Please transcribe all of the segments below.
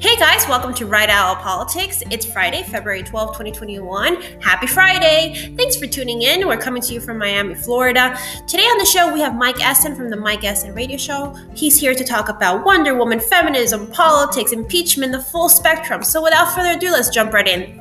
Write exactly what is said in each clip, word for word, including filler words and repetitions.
Hey guys, welcome to Right Owl Politics. It's Friday, February twelfth, twenty twenty-one. Happy Friday! Thanks for tuning in. We're coming to you from Miami, Florida. Today on the show, we have Mike Essen from the Mike Essen Radio Show. He's here to talk about Wonder Woman, feminism, politics, impeachment, the full spectrum. So without further ado, let's jump right in.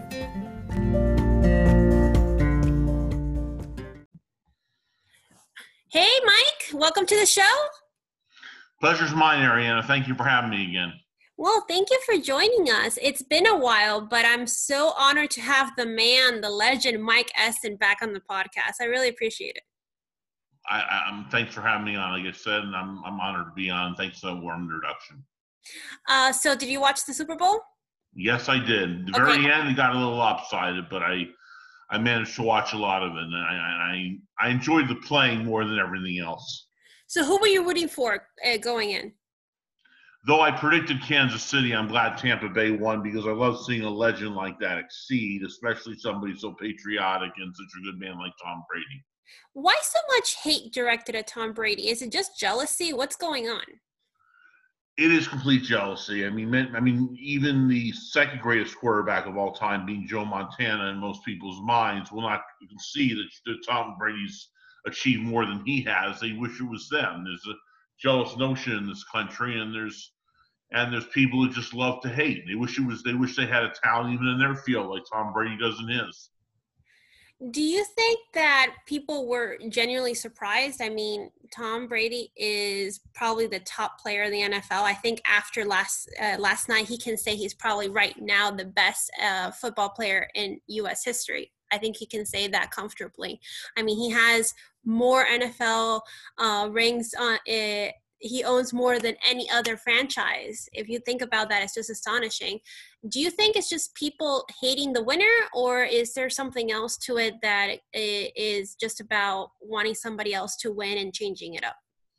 Hey Mike, welcome to the show. Pleasure's mine, Ariana. Thank you for having me again. Well, thank you for joining us. It's been a while, but I'm so honored to have the man, the legend, Mike Essen, back on the podcast. I really appreciate it. I, I'm thanks for having me on. Like I said, and I'm I'm honored to be on. Thanks for the warm introduction. Uh, so, did you watch the Super Bowl? Yes, I did. The Okay. very end, it got a little lopsided, but I I managed to watch a lot of it, and I I, I enjoyed the playing more than everything else. So, who were you rooting for uh, going in? Though I predicted Kansas City, I'm glad Tampa Bay won because I love seeing a legend like that exceed, especially somebody so patriotic and such a good man like Tom Brady. Why so much hate directed at Tom Brady? Is it just jealousy? What's going on? It is complete jealousy. I mean, I mean, even the second greatest quarterback of all time, being Joe Montana, in most people's minds, will not concede that, that Tom Brady's achieved more than he has. They wish it was them. There's a jealous notion in this country, and there's and there's people who just love to hate. They wish it was. They wish they had a talent even in their field like Tom Brady does in his. Do you think that people were genuinely surprised? I mean, Tom Brady is probably the top player in the N F L. I think after last uh, last night, he can say he's probably right now the best uh, football player in U S history. I think he can say that comfortably. I mean, he has more N F L uh, rings on it. He owns more than any other franchise. If you think about that, it's just astonishing. Do you think it's just people hating the winner, or is there something else to it that is just about wanting somebody else to win and changing it up?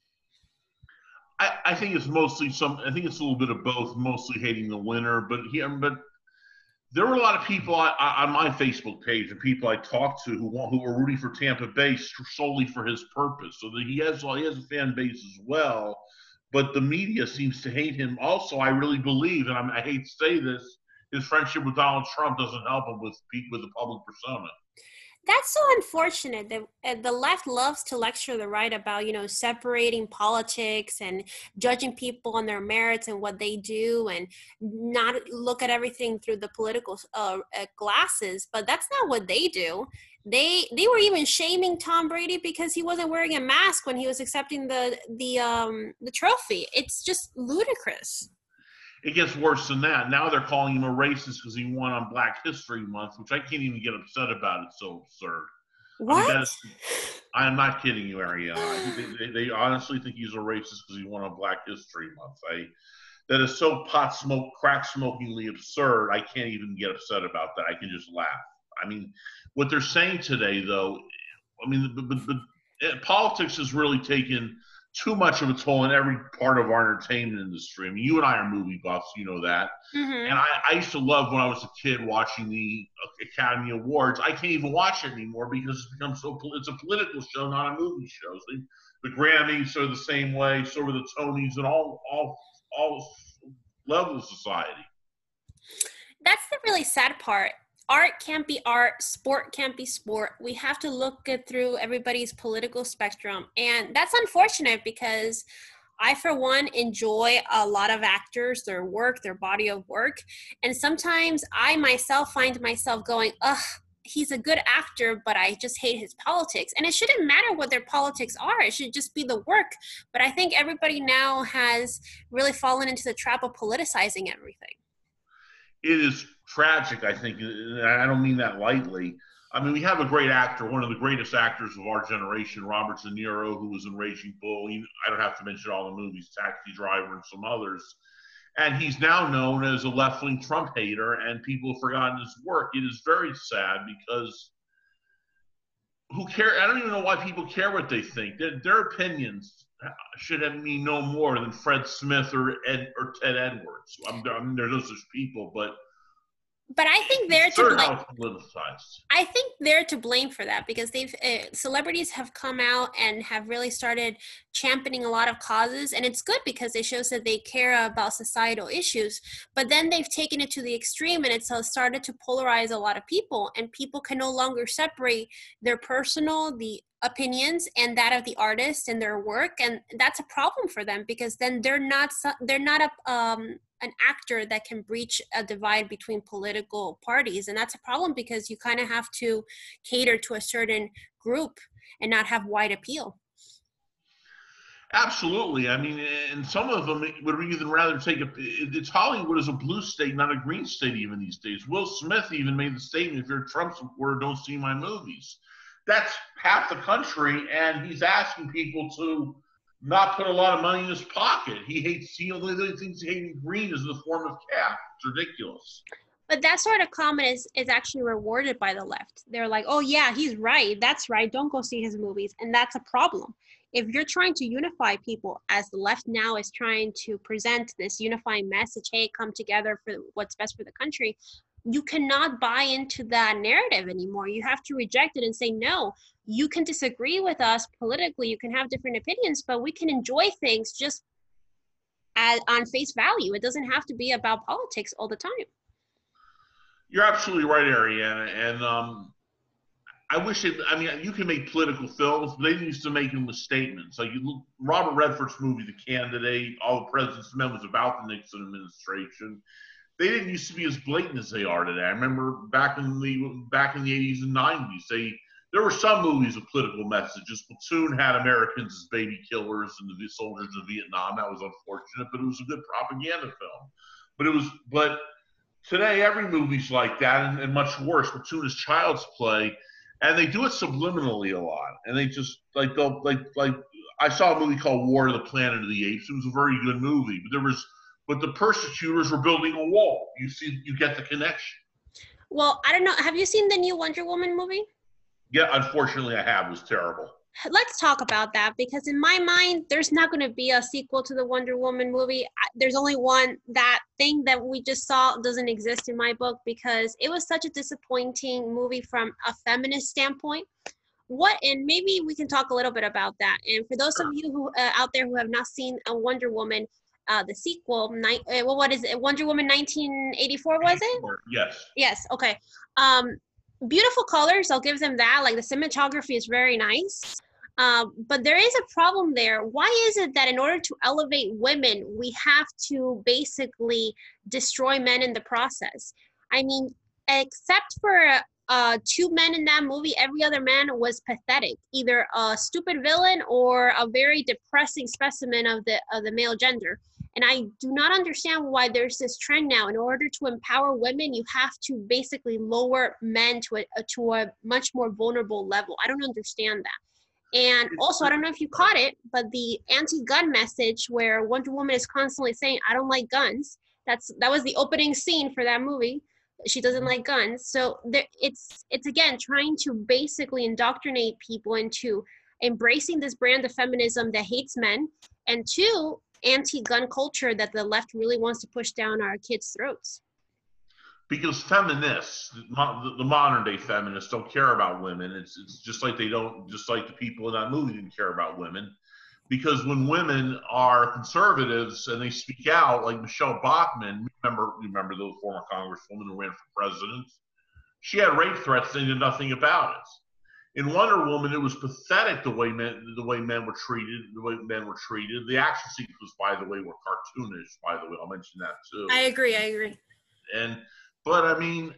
I, I think it's mostly some. I think it's a little bit of both. Mostly hating the winner, but he, but there were a lot of people on, on my Facebook page and people I talked to who who were rooting for Tampa Bay solely for his purpose. So that he has he has a fan base as well, but the media seems to hate him. Also, I really believe, and I'm, I hate to say this, his friendship with Donald Trump doesn't help him with with the public persona. That's so unfortunate. The, uh, the left loves to lecture the right about, you know, separating politics and judging people on their merits and what they do and not look at everything through the political uh, uh, glasses. But that's not what they do. They they were even shaming Tom Brady because he wasn't wearing a mask when he was accepting the the um, the trophy. It's just ludicrous. It gets worse than that. Now they're calling him a racist because he won on Black History Month, which I can't even get upset about. It's so absurd. What? I mean, I am not kidding you, Ariana. They, they, they honestly think he's a racist because he won on Black History Month. I, that is so pot smoke, crack smokingly absurd. I can't even get upset about that. I can just laugh. I mean, what they're saying today, though, I mean, but, but, but politics has really taken too much of a toll in every part of our entertainment industry. I mean, you and I are movie buffs, you know that. Mm-hmm. And I, I used to love when I was a kid watching the Academy Awards. I can't even watch it anymore because it's become so, it's a political show, not a movie show. So the Grammys are the same way, so are the Tonys and all, all, all levels of society. That's the really sad part. Art can't be art, sport can't be sport. We have to look at through everybody's political spectrum. And that's unfortunate because I, for one, enjoy a lot of actors, their work, their body of work. And sometimes I myself find myself going, ugh, he's a good actor, but I just hate his politics. And it shouldn't matter what their politics are. It should just be the work. But I think everybody now has really fallen into the trap of politicizing everything. It is tragic, I think, and I don't mean that lightly. I mean, we have a great actor, one of the greatest actors of our generation, Robert De Niro, who was in Raging Bull. I don't have to mention all the movies, Taxi Driver and some others. And he's now known as a left-wing Trump hater, and people have forgotten his work. It is very sad because who care? I don't even know why people care what they think. Their, their opinions should have mean no more than Fred Smith or Ed or Ted Edwards. I mean, there's no such people, but But I think they're to Absurd blame. how it's politicized. I think they're to blame for that because they've uh, celebrities have come out and have really started championing a lot of causes, and it's good because it shows that they care about societal issues. But then they've taken it to the extreme, and it's uh, started to polarize a lot of people, and people can no longer separate their personal, the opinions, and that of the artist and their work, and that's a problem for them because then they're not so- they're not a um an actor that can breach a divide between political parties. And that's a problem because you kind of have to cater to a certain group and not have wide appeal. Absolutely. I mean, and some of them would even rather take a. It's Hollywood is a blue state, not a green state, even these days. Will Smith even made the statement: "If you're a Trump supporter, don't see my movies." That's half the country, and he's asking people to not put a lot of money in his pocket. He hates. He only thinks hating green is in the form of cash. It's ridiculous. But that sort of comment is, is actually rewarded by the left. They're like, oh yeah, he's right. That's right. Don't go see his movies. And that's a problem. If you're trying to unify people, as the left now is trying to present this unifying message, hey, come together for what's best for the country, you cannot buy into that narrative anymore. You have to reject it and say, no, you can disagree with us politically. You can have different opinions, but we can enjoy things just as, on face value. It doesn't have to be about politics all the time. You're absolutely right, Ariana. And um, I wish it, I mean, you can make political films, but they used to make them with statements. Like you look, Robert Redford's movie, The Candidate, All the President's Men was about the Nixon administration. They didn't used to be as blatant as they are today. I remember back in the back in the eighties and nineties, they there were some movies with political messages. Platoon had Americans as baby killers and the soldiers of Vietnam. That was unfortunate, but it was a good propaganda film. But it was, but today every movie's like that, and, and much worse. Platoon is child's play, and they do it subliminally a lot. And they just like they'll like like I saw a movie called War of the Planet of the Apes. It was a very good movie, but there was. But the persecutors were building a wall. You see, you get the connection. Well, I don't know. Have you seen the new Wonder Woman movie? Yeah, unfortunately, I have. It was terrible. Let's talk about that because in my mind, there's not going to be a sequel to the Wonder Woman movie. There's only one. That thing that we just saw doesn't exist in my book because it was such a disappointing movie from a feminist standpoint. What, and maybe we can talk a little bit about that. And for those of you who uh, out there who have not seen a Wonder Woman, Uh, the sequel, ni- uh, well, what is it? Wonder Woman nineteen eighty-four, was it? Yes. Yes, okay. Um, beautiful colors, I'll give them that. Like the cinematography is very nice. Um, but there is a problem there. Why is it that in order to elevate women, we have to basically destroy men in the process? I mean, except for uh, two men in that movie, every other man was pathetic, either a stupid villain or a very depressing specimen of the of the male gender. And I do not understand why there's this trend now. In order to empower women, you have to basically lower men to a, to a much more vulnerable level. I don't understand that. And also, I don't know if you caught it, but the anti-gun message where Wonder Woman is constantly saying, I don't like guns. That's that was the opening scene for that movie. She doesn't like guns. So there, it's, it's again, trying to basically indoctrinate people into embracing this brand of feminism that hates men, and two, anti-gun culture that the left really wants to push down our kids' throats. Because feminists, the modern day feminists, don't care about women. It's it's just like they don't, just like the people in that movie didn't care about women. Because when women are conservatives and they speak out, like Michelle Bachmann, remember remember the former congresswoman who ran for president? She had rape threats and they did nothing about it. In Wonder Woman, it was pathetic the way men the way men were treated, the way men were treated. The action sequences, by the way, were cartoonish. By the way, I'll mention that too. I agree. I agree. And but I mean,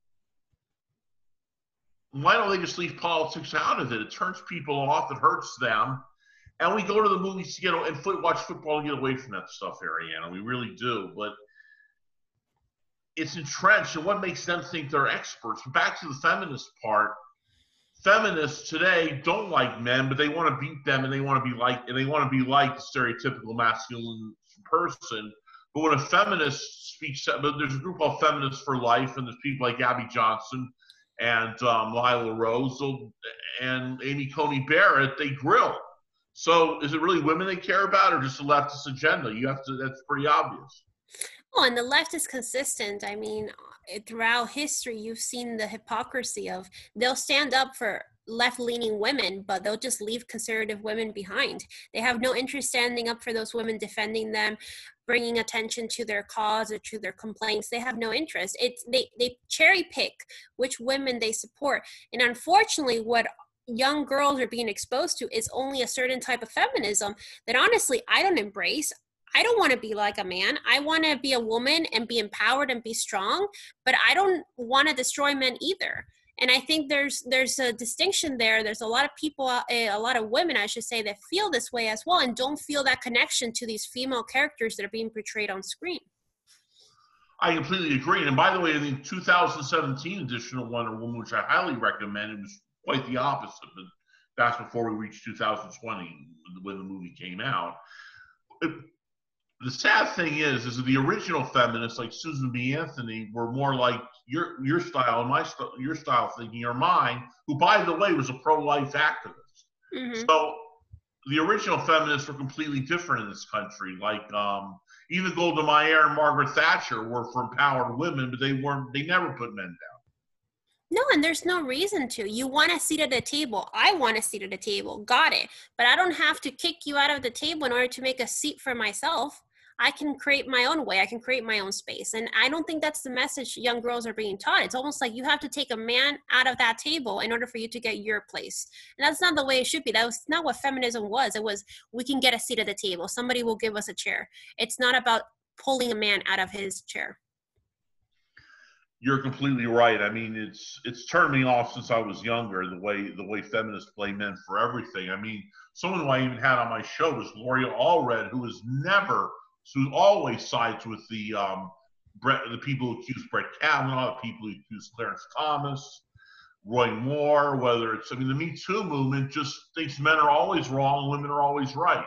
why don't they just leave politics out of it? It turns people off. It hurts them. And we go to the movies to get and foot, watch football and get away from that stuff, Ariana. We really do. But it's entrenched, and what makes them think they're experts? Back to the feminist part. Feminists today don't like men, but they want to beat them, and they want to be like, and they want to be like the stereotypical masculine person. But when a feminist speaks, but there's a group called Feminists for Life, and there's people like Abby Johnson and um, Lila Rose and Amy Coney Barrett. They grill. So is it really women they care about, or just a leftist agenda? You have to. That's pretty obvious. Oh, and the left is consistent. I mean, throughout history, you've seen the hypocrisy of they'll stand up for left-leaning women, but they'll just leave conservative women behind. They have no interest standing up for those women, defending them, bringing attention to their cause or to their complaints. They have no interest. It's they they cherry pick which women they support, and unfortunately, what young girls are being exposed to is only a certain type of feminism that honestly I don't embrace. I don't want to be like a man. I want to be a woman and be empowered and be strong, but I don't want to destroy men either. And I think there's there's a distinction there. There's a lot of people, a lot of women, I should say, that feel this way as well and don't feel that connection to these female characters that are being portrayed on screen. I completely agree. And by the way, in the two thousand seventeen edition of Wonder Woman, which I highly recommend, it was quite the opposite. But that's before we reached two thousand twenty when the movie came out. It, The sad thing is, is that the original feminists like Susan B. Anthony were more like your your style, my st- your style thinking, or mine, who, by the way, was a pro-life activist. Mm-hmm. So the original feminists were completely different in this country. Like um, even Golda Meir and Margaret Thatcher were for empowered women, but they weren't. They never put men down. No, and there's no reason to. You want a seat at the table. I want a seat at the table. Got it. But I don't have to kick you out of the table in order to make a seat for myself. I can create my own way. I can create my own space. And I don't think that's the message young girls are being taught. It's almost like you have to take a man out of that table in order for you to get your place. And that's not the way it should be. That was not what feminism was. It was, we can get a seat at the table. Somebody will give us a chair. It's not about pulling a man out of his chair. You're completely right. I mean, it's it's turned me off since I was younger, the way the way feminists play men for everything. I mean, someone who I even had on my show was Gloria Allred, who was never who always sides with the um, Brett, the people who accuse Brett Kavanaugh, the people who accuse Clarence Thomas, Roy Moore, whether it's, I mean, the Me Too movement just thinks men are always wrong, women are always right.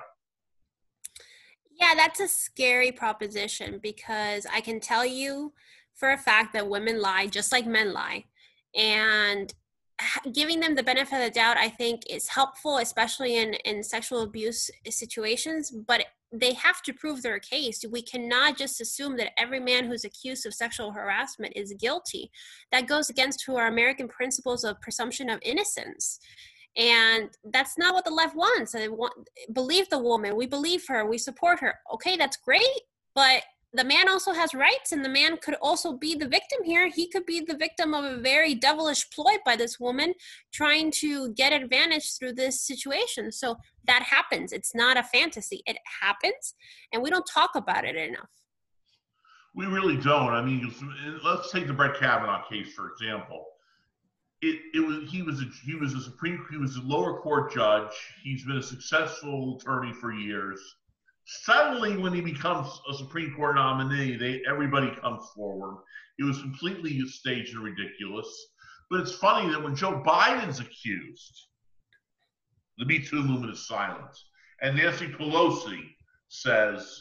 Yeah, that's a scary proposition because I can tell you for a fact that women lie just like men lie. And giving them the benefit of the doubt, I think, is helpful, especially in, in sexual abuse situations, but they have to prove their case. We cannot just assume that every man who's accused of sexual harassment is guilty. That goes against our American principles of presumption of innocence. And that's not what the left wants. They want, believe the woman, we believe her, we support her. Okay, that's great, but the man also has rights, and the man could also be the victim here. He could be the victim of a very devilish ploy by this woman trying to get advantage through this situation. So that happens. It's not a fantasy. It happens, and we don't talk about it enough. We really don't. I mean, let's take the Brett Kavanaugh case, for example. It, it was he was a, he was a Supreme he was a lower court judge. He's been a successful attorney for years. Suddenly, when he becomes a Supreme Court nominee, they everybody comes forward. It was completely staged and ridiculous. But it's funny that when Joe Biden's accused, the Me Too movement is silent. And Nancy Pelosi says,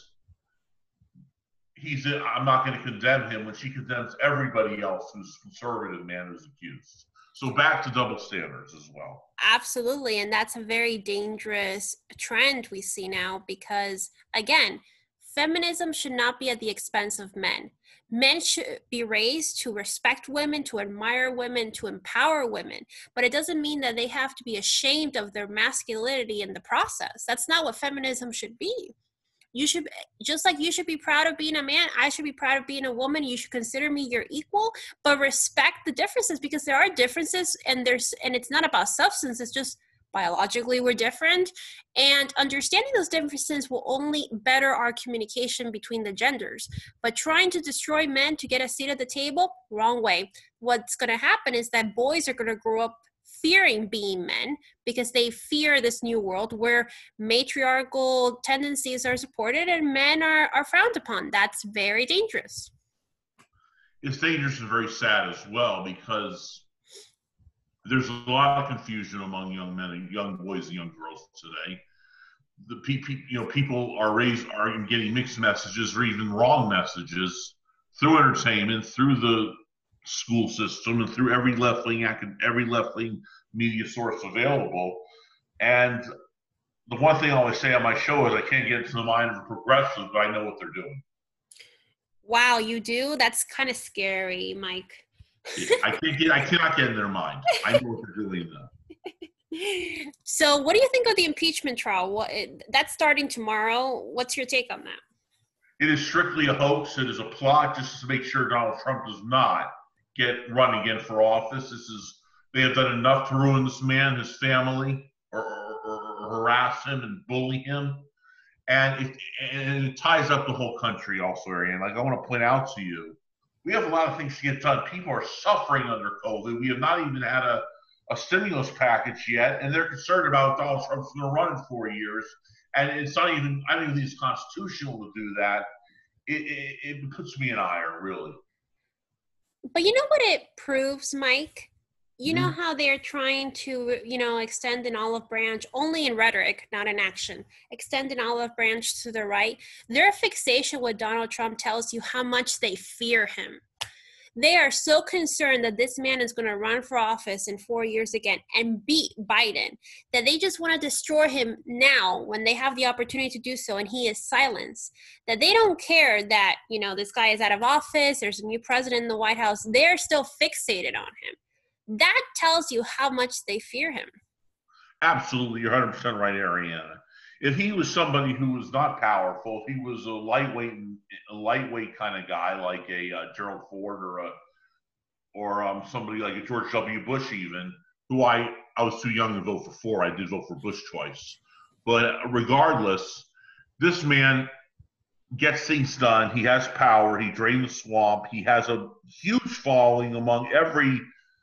he's I'm not going to condemn him, when she condemns everybody else who's a conservative man who's accused. So back to double standards as well. Absolutely. And that's a very dangerous trend we see now because, again, feminism should not be at the expense of men. Men should be raised to respect women, to admire women, to empower women. But it doesn't mean that they have to be ashamed of their masculinity in the process. That's not what feminism should be. You should, just like you should be proud of being a man, I should be proud of being a woman. You should consider me your equal, but respect the differences because there are differences, and there's, and it's not about substance. It's just biologically we're different, and understanding those differences will only better our communication between the genders. But trying to destroy men to get a seat at the table, wrong way. What's going to happen is that boys are going to grow up fearing being men because they fear this new world where matriarchal tendencies are supported and men are, are frowned upon. That's very dangerous. It's dangerous and very sad as well because there's a lot of confusion among young men and young boys and young girls today. The people, you know, people are raised are getting mixed messages or even wrong messages through entertainment, through the school system, and through every left-wing every left-wing media source available. And the one thing I always say on my show is I can't get into the mind of a progressive, but I know what they're doing. Wow, you do? That's kind of scary, Mike. I can't get, I cannot get in their mind. I know what they're doing though. So, what do you think of the impeachment trial? What that's starting tomorrow. What's your take on that? It is strictly a hoax. It is a plot just to make sure Donald Trump does not get run again for office. This is they have done enough to ruin this man, his family, or, or, or, or harass him and bully him, and it, and it ties up the whole country. Also, Ariane, like I want to point out to you, we have a lot of things to get done. People are suffering under COVID. We have not even had a, a stimulus package yet, and they're concerned about Donald Trump's going to run in four years. And it's not even, I don't even think it's constitutional to do that. It, it, it puts me in ire, really. But you know what it proves, Mike? You know Mm-hmm. how they're trying to, you know, extend an olive branch only in rhetoric, not in action. Extend an olive branch to the right. Their fixation with Donald Trump tells you how much they fear him. They are so concerned that this man is going to run for office in four years again and beat Biden that they just want to destroy him now when they have the opportunity to do so and he is silenced. That they don't care that, you know, this guy is out of office, there's a new president in the White House. They're still fixated on him. That tells you how much they fear him. Absolutely, you're one hundred percent right, Ariana. If he was somebody who was not powerful, if he was a lightweight, a lightweight kind of guy like a uh, Gerald Ford or a or um, somebody like a George W. Bush, even who I I was too young to vote for four. I did vote for Bush twice, but regardless, this man gets things done. He has power. He drained the swamp. He has a huge following among every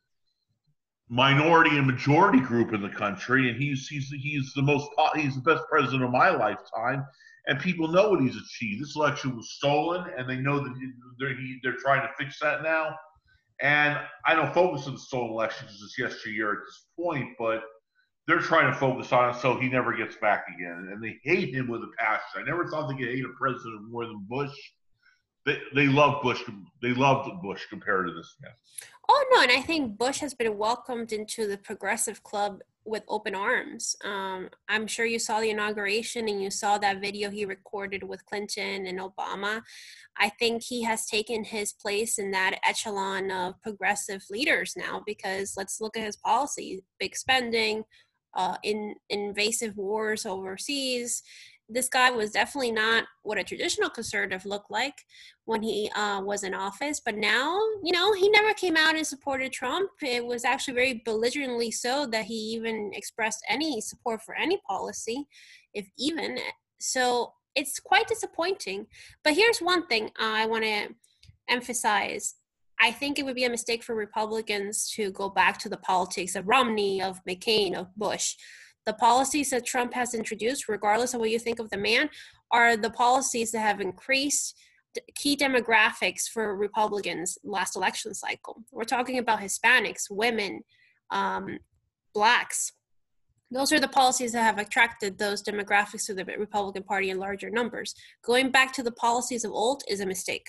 minority and majority group in the country, and he's he's he's the most he's the best president of my lifetime, and people know what he's achieved. This election was stolen, and they know that they're he, they're trying to fix that now. And I don't focus on the stolen election because it's yesteryear at this point, but they're trying to focus on it so he never gets back again. And they hate him with a passion. I never thought they could hate a president more than Bush. They they love Bush. They loved Bush compared to this man. Oh, no, and I think Bush has been welcomed into the progressive club with open arms. Um, I'm sure you saw the inauguration and you saw that video he recorded with Clinton and Obama. I think he has taken his place in that echelon of progressive leaders now because let's look at his policy, big spending, uh, in invasive wars overseas. This guy was definitely not what a traditional conservative looked like when he uh, was in office. But now, you know, he never came out and supported Trump. It was actually very belligerently so that he even expressed any support for any policy, if even. So it's quite disappointing. But here's one thing uh, I want to emphasize. I think it would be a mistake for Republicans to go back to the politics of Romney, of McCain, of Bush. The policies that Trump has introduced, regardless of what you think of the man, are the policies that have increased key demographics for Republicans last election cycle. We're talking about Hispanics, women, um, blacks. Those are the policies that have attracted those demographics to the Republican Party in larger numbers. Going back to the policies of old is a mistake.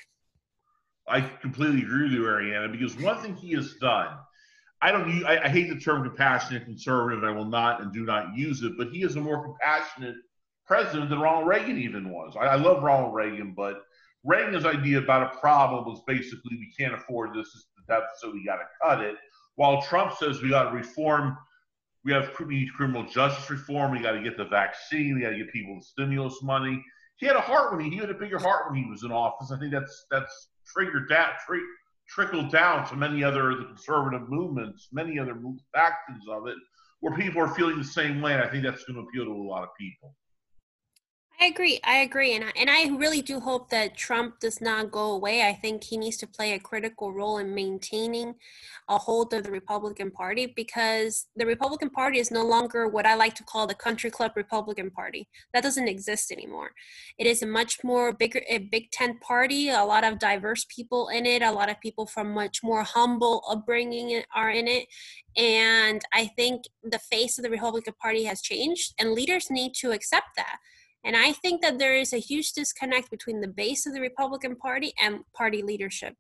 I completely agree with you, Ariana, because one thing he has done, I don't. I, I hate the term compassionate conservative. I will not and do not use it. But he is a more compassionate president than Ronald Reagan even was. I, I love Ronald Reagan, but Reagan's idea about a problem was basically we can't afford this, this is the deficit, so we got to cut it. While Trump says we got to reform, we have we need criminal justice reform. We got to get the vaccine. We got to get people the stimulus money. He had a heart when he, he had a bigger heart when he was in office. I think that's that's triggered that. Tri- trickled down to many other the conservative movements, many other factions of it, where people are feeling the same way. And I think that's going to appeal to a lot of people. I agree. I agree. And I, and I really do hope that Trump does not go away. I think he needs to play a critical role in maintaining a hold of the Republican Party because the Republican Party is no longer what I like to call the country club Republican Party. That doesn't exist anymore. It is a much more bigger, a big tent party, a lot of diverse people in it, a lot of people from much more humble upbringing are in it. And I think the face of the Republican Party has changed and leaders need to accept that. And I think that there is a huge disconnect between the base of the Republican Party and party leadership.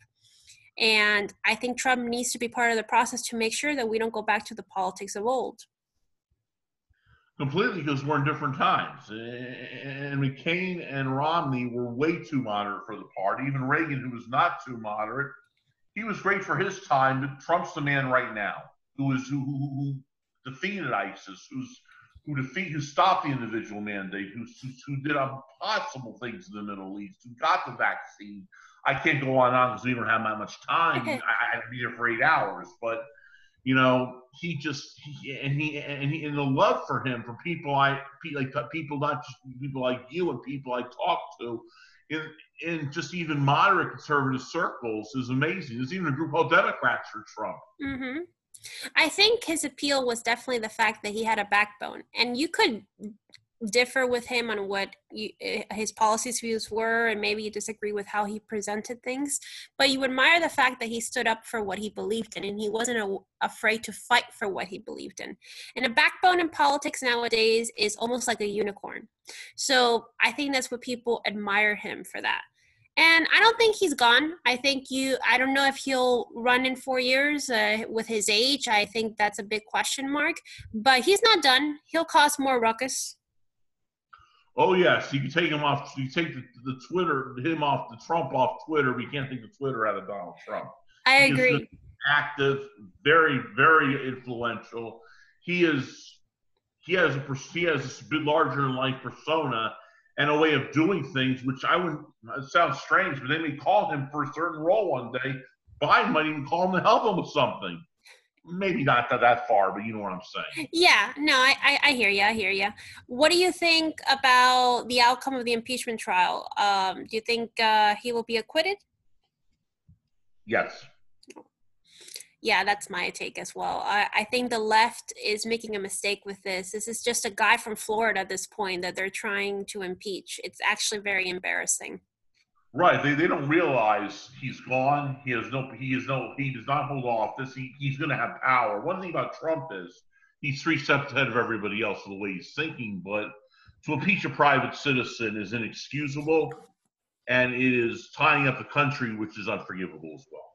And I think Trump needs to be part of the process to make sure that we don't go back to the politics of old. Completely, because we're in different times. And McCain and Romney were way too moderate for the party. Even Reagan, who was not too moderate, he was great for his time, but Trump's the man right now who is who, who, who defeated ISIS, who's who defeat who stopped the individual mandate, who, who, who did impossible things in the Middle East, who got the vaccine. I can't go on and on because we don't have that much time. Okay. I, I'd be here for eight hours, but you know, he just he, and he and he and the love for him from people I like people not just people like you and people I talk to in in just even moderate conservative circles is amazing. There's even a group called Democrats for Trump. Mm-hmm. I think his appeal was definitely the fact that he had a backbone, and you could differ with him on what you, his policies views were, and maybe you disagree with how he presented things, but you admire the fact that he stood up for what he believed in, and he wasn't a, afraid to fight for what he believed in. And a backbone in politics nowadays is almost like a unicorn. So I think that's what people admire him for that. And I don't think he's gone. I think you, I don't know if he'll run in four years uh, with his age. I think that's a big question mark, but he's not done. He'll cause more ruckus. Oh yes, you can take him off. You take the, the Twitter, him off, the Trump off Twitter. We can't take the Twitter out of Donald Trump. I he agree. Is active, very, very influential. He is. He has a he has a bit larger than life persona and a way of doing things, which I wouldn't. It sounds strange, but they may call him for a certain role one day. Biden might even call him to help him with something. Maybe not that, that far, but you know what I'm saying. Yeah, no, I, I, I hear you. I hear you. What do you think about the outcome of the impeachment trial? Um, do you think uh, he will be acquitted? Yes. Yeah, that's my take as well. I, I think the left is making a mistake with this. This is just a guy from Florida at this point that they're trying to impeach. It's actually very embarrassing. Right. They, they don't realize he's gone. He has no he is no he does not hold office. He he's gonna have power. One thing about Trump is he's three steps ahead of everybody else in the way he's thinking, but to impeach a private citizen is inexcusable, and it is tying up the country, which is unforgivable as well.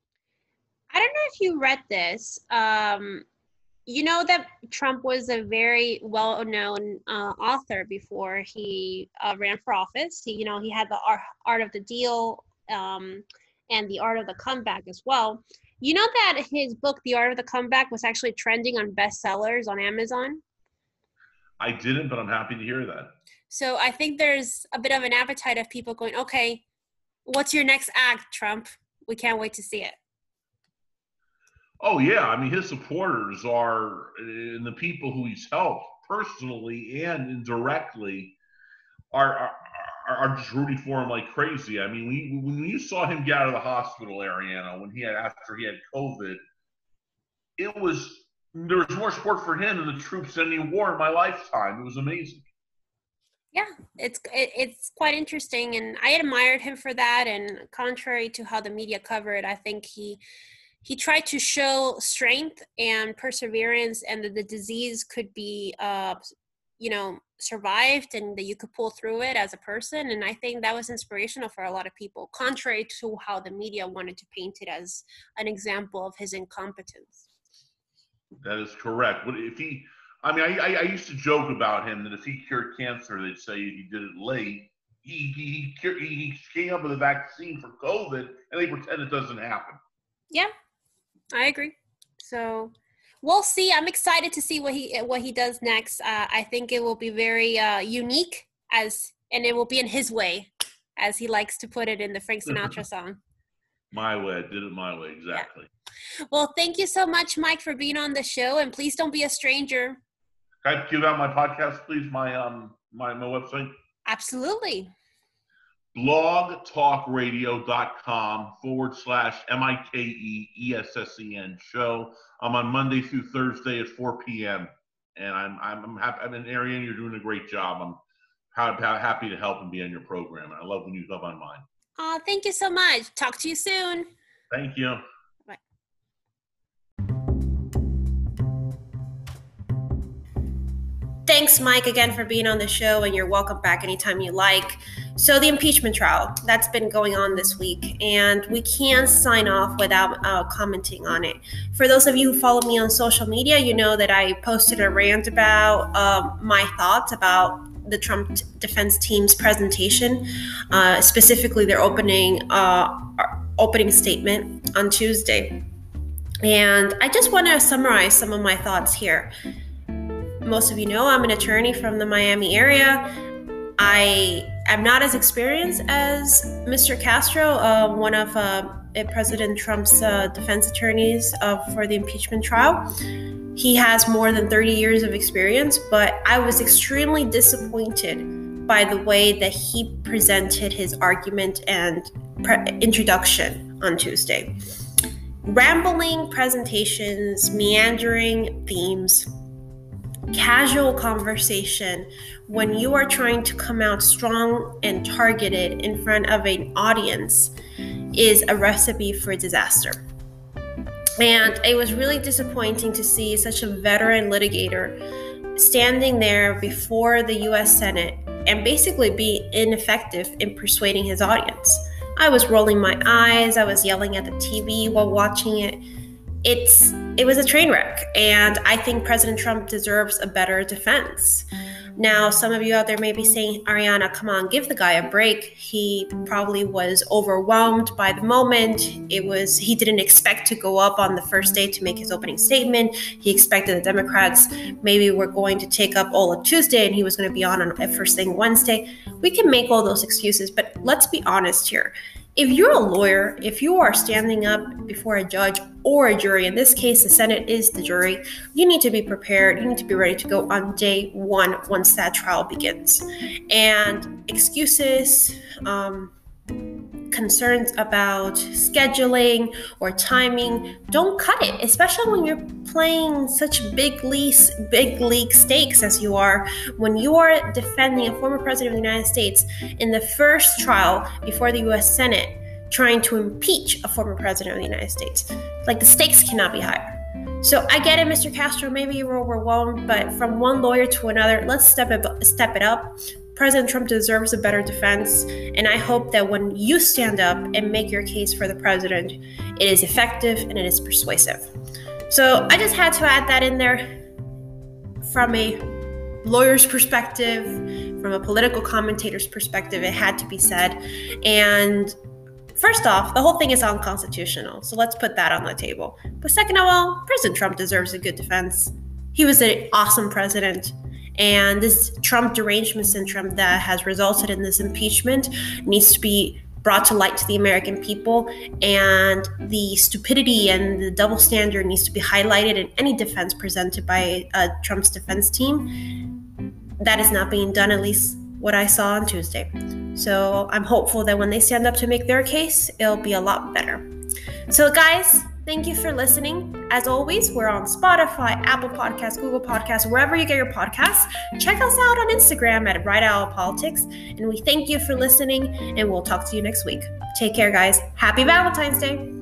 I don't know if you read this. Um, you know that Trump was a very well-known uh, author before he uh, ran for office. He, you know, he had the Art, Art of the Deal um, and the Art of the Comeback as well. You know that his book, The Art of the Comeback, was actually trending on bestsellers on Amazon? I didn't, but I'm happy to hear that. So I think there's a bit of an appetite of people going, okay, what's your next act, Trump? We can't wait to see it. Oh, yeah. I mean, his supporters are, and the people who he's helped personally and indirectly are are, are just rooting for him like crazy. I mean, we, when you saw him get out of the hospital, Ariana, when he had, after he had COVID, it was, there was more support for him than the troops in any war in my lifetime. It was amazing. Yeah, it's it, it's quite interesting, and I admired him for that. And contrary to how the media covered, I think he he tried to show strength and perseverance, and that the disease could be, uh, you know, survived, and that you could pull through it as a person. And I think that was inspirational for a lot of people, contrary to how the media wanted to paint it as an example of his incompetence. That is correct. But if he, I mean, I, I used to joke about him that if he cured cancer, they'd say he did it late. He he he, he came up with a vaccine for COVID, and they pretend it doesn't happen. Yeah, I agree. So we'll see. I'm excited to see what he what he does next. Uh, I think it will be very uh, unique, as and it will be in his way, as he likes to put it in the Frank Sinatra song. My way. I did it my way. Exactly. Yeah. Well, thank you so much, Mike, for being on the show, and please don't be a stranger. Can I give out my podcast, please? My um my my website. Absolutely. blogtalkradio.com forward slash M I K E E S S E N show. I'm on Monday through Thursday at four p.m. And I'm I'm happy. I'm in Ariane. You're doing a great job. I'm proud, happy to help and be on your program. And I love when you come on mine. Oh, thank you so much. Talk to you soon. Thank you. Bye. thanks, Mike, again for being on the show, and you're welcome back anytime you like. So the impeachment trial, that's been going on this week, and we can't sign off without uh, commenting on it. For those of you who follow me on social media, you know that I posted a rant about um, my thoughts about the Trump defense team's presentation, uh, specifically their opening uh, opening statement on Tuesday. And I just want to summarize some of my thoughts here. Most of you know I'm an attorney from the Miami area. I am not as experienced as Mister Castro, uh, one of uh, President Trump's uh, defense attorneys uh, for the impeachment trial. He has more than thirty years of experience, but I was extremely disappointed by the way that he presented his argument and pre- introduction on Tuesday. Rambling presentations, meandering themes, casual conversation when you are trying to come out strong and targeted in front of an audience is a recipe for disaster. And it was really disappointing to see such a veteran litigator standing there before the U S Senate and basically be ineffective in persuading his audience. I was rolling my eyes, I was yelling at the T V while watching it. It's it was a train wreck, and I think President Trump deserves a better defense. Now, some of you out there may be saying, Ariana, come on, give the guy a break. He probably was overwhelmed by the moment. It was he didn't expect to go up on the first day to make his opening statement. He expected the Democrats maybe were going to take up all of Tuesday, and he was going to be on on first thing Wednesday. We can make all those excuses, but let's be honest here. If you're a lawyer, if you are standing up before a judge or a jury, in this case, the Senate is the jury, you need to be prepared. You need to be ready to go on day one once that trial begins. And excuses, um, concerns about scheduling or timing, don't cut it, especially when you're playing such big league, big league stakes as you are when you are defending a former president of the United States in the first trial before the U S Senate, trying to impeach a former president of the United States. Like, the stakes cannot be higher. So I get it, Mister Castro, maybe you were overwhelmed, but from one lawyer to another, let's step it, step it up. President Trump deserves a better defense, and I hope that when you stand up and make your case for the president, it is effective and it is persuasive. So I just had to add that in there from a lawyer's perspective, from a political commentator's perspective. It had to be said. And first off, the whole thing is unconstitutional, so let's put that on the table. But second of all, President Trump deserves a good defense. He was an awesome president. And this Trump derangement syndrome that has resulted in this impeachment needs to be brought to light to the American people. And the stupidity and the double standard needs to be highlighted in any defense presented by uh, Trump's defense team. That is not being done, at least what I saw on Tuesday. So I'm hopeful that when they stand up to make their case, it'll be a lot better. So guys, thank you for listening. As always, we're on Spotify, Apple Podcasts, Google Podcasts, wherever you get your podcasts. Check us out on Instagram at Right Owl Politics. And we thank you for listening, and we'll talk to you next week. Take care, guys. Happy Valentine's Day.